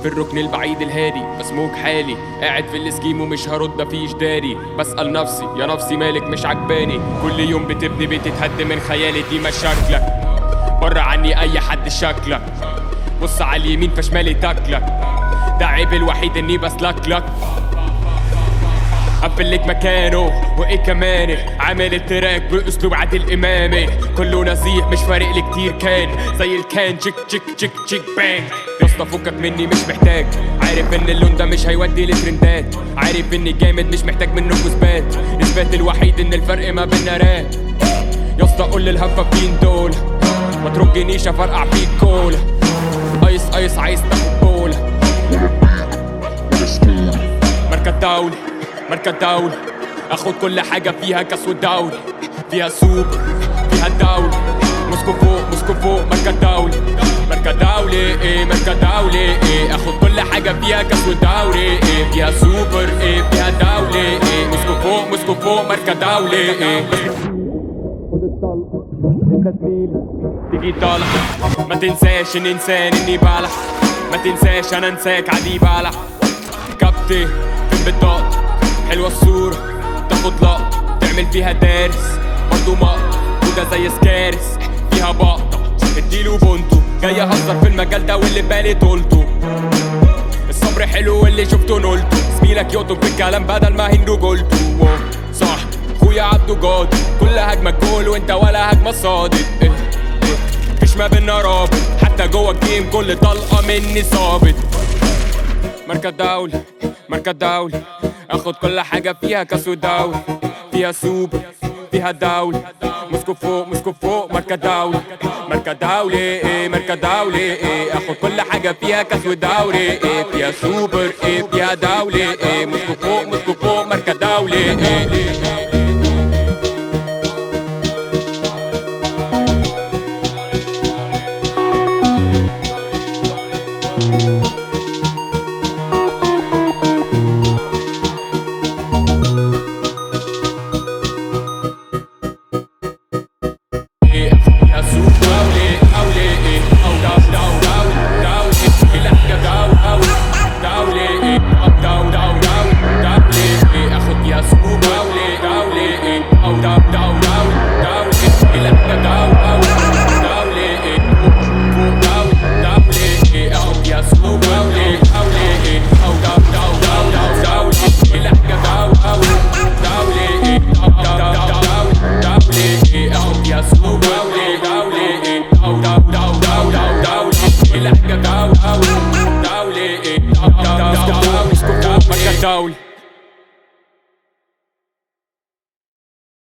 في الركن البعيد الهادي بسموك حالي، قاعد في الاسكيم ومش هرد مفيش داري. بسأل نفسي يا نفسي مالك مش عجباني، كل يوم بتبني بتتهد من خيالي. دي مشاكلك بره عني اي حد شكلك، بص على اليمين فشمالي تاكلك، ده عيب الوحيد اني بسلكلك. قفلك مكانه وايه كمان، عامل التراك باسلوب عادل امامي، كله نزيح مش فارق لي كتير، كان زي الكان تشيك تشيك تشيك تشيك بانج. ياسطا فكك مني مش محتاج، عارف ان اللون ده مش هيودي لترندات، عارف اني جامد مش محتاج منه اثبات، اثبات الوحيد ان الفرق ما بينا راب. ياسطا قول للهفافين دول ما ترجنيش افرقع فيك كولا، ايس ايس عايز تاخد بولا. مركز دولي مركز دولي، اخد كل حاجة فيها كاس والدوري، فيها سوبر فيها الدولي، مسكو فوق مركز دولي مركز دولي ايه مركز دولي ايه، اخد كل حاجة فيها كاس والدوري ايه، فيها سوبر ايه فيها دولي ايه، مسكو فوق مركز دولي ايه. خد الطلقة انت زميلي تيجي طالع، ما تنساش ان انسان اني بلح، ما تنساش انا انساك عادي بلح. كابتن بالضغط حلوة الصورة تاخد لقطة تعمل فيها دارس، برضو مقطع وده زي سكارس فيها بقطة، اديله بونتو جاي اهزر في المجال ده واللي بالي طولته. الصبر حلو واللي شفته نولته، زميلك يقطم في الكلام بدل ما هندو قلته. صح خويا عبده جاد، كل هجمة جول وانت ولا هجمة صادق، مفيش ما بينا رابط، حتى جوه الجيم كل طلقة مني صابت. مركز دولي مركز دولي، اخد كل حاجة فيها كاس ودوري، فيها سوبر فيها دولي، مسكو فوق مركز دولي مركز دولي ايه مركز دولي ايه، اخد كل حاجة فيها كاس ودوري ايه، فيها سوبر ايه فيها دولي ايه، مسكو فوق مركز دولي ايه. دولي